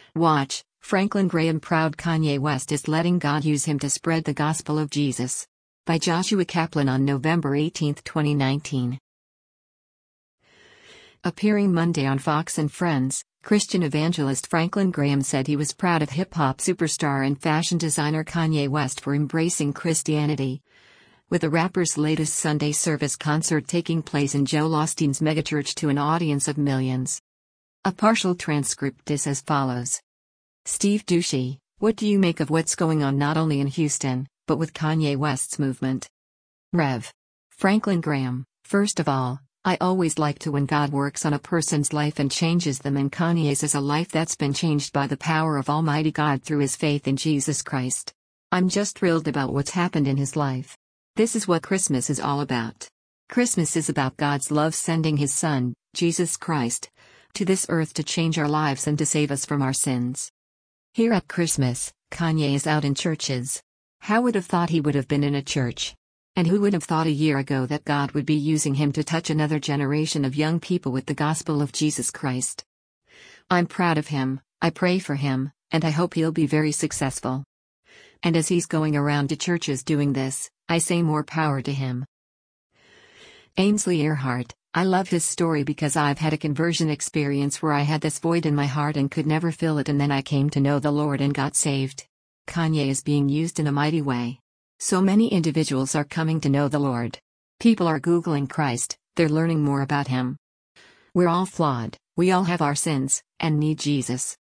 Watch, Franklin Graham proud Kanye West is letting God use him to spread the gospel of Jesus. By Joshua Kaplan on November 18, 2019. Appearing Monday on Fox and Friends, Christian evangelist Franklin Graham said he was proud of hip-hop superstar and fashion designer Kanye West for embracing Christianity. With the rapper's latest Sunday service concert taking place in Joel Osteen's megachurch to an audience of millions. A partial transcript is as follows. Steve Doocy, what do you make of what's going on not only in Houston, but with Kanye West's movement? Rev. Franklin Graham, first of all, I always like to when God works on a person's life and changes them, and Kanye's is a life that's been changed by the power of Almighty God through his faith in Jesus Christ. I'm just thrilled about what's happened in his life. This is what Christmas is all about. Christmas is about God's love sending his Son, Jesus Christ, to this earth to change our lives and to save us from our sins. Here at Christmas, Kanye is out in churches. How would have thought he would have been in a church? And who would have thought a year ago that God would be using him to touch another generation of young people with the gospel of Jesus Christ? I'm proud of him, I pray for him, and I hope he'll be very successful. And as he's going around to churches doing this, I say more power to him. Ainsley Earhart, I love his story because I've had a conversion experience where I had this void in my heart and could never fill it, and then I came to know the Lord and got saved. Kanye is being used in a mighty way. So many individuals are coming to know the Lord. People are Googling Christ, they're learning more about him. We're all flawed, we all have our sins, and need Jesus.